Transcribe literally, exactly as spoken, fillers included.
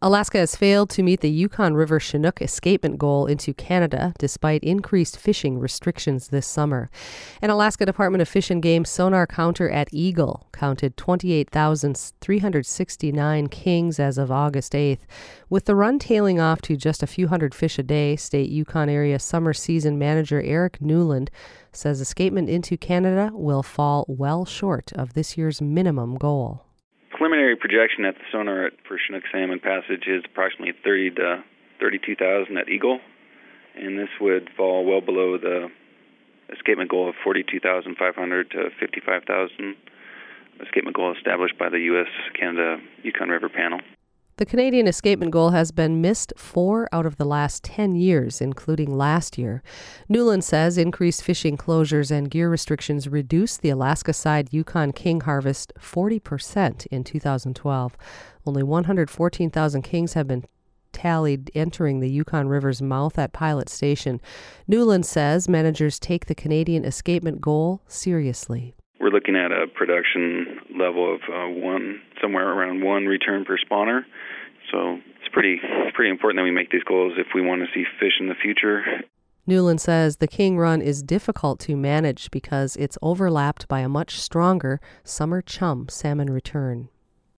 Alaska has failed to meet the Yukon River Chinook escapement goal into Canada despite increased fishing restrictions this summer. An Alaska Department of Fish and Game sonar counter at Eagle counted twenty-eight thousand three hundred sixty-nine kings as of August eighth. With the run tailing off to just a few hundred fish a day, State Yukon Area Summer Season Manager Eric Newland says escapement into Canada will fall well short of this year's minimum goal. Preliminary projection at the sonar for Chinook salmon passage is approximately thirty to thirty-two thousand at Eagle, and this would fall well below the escapement goal of forty-two thousand five hundred to fifty-five thousand escapement goal established by the U S Canada Yukon River Panel. The Canadian escapement goal has been missed four out of the last ten years, including last year. Newland says increased fishing closures and gear restrictions reduced the Alaska-side Yukon king harvest forty percent in two thousand twelve. Only one hundred fourteen thousand kings have been tallied entering the Yukon River's mouth at Pilot Station. Newland says managers take the Canadian escapement goal seriously. We're looking at a production level of uh, one, somewhere around one return per spawner. So it's pretty, pretty important that we make these goals if we want to see fish in the future. Newland says the king run is difficult to manage because it's overlapped by a much stronger summer chum salmon return.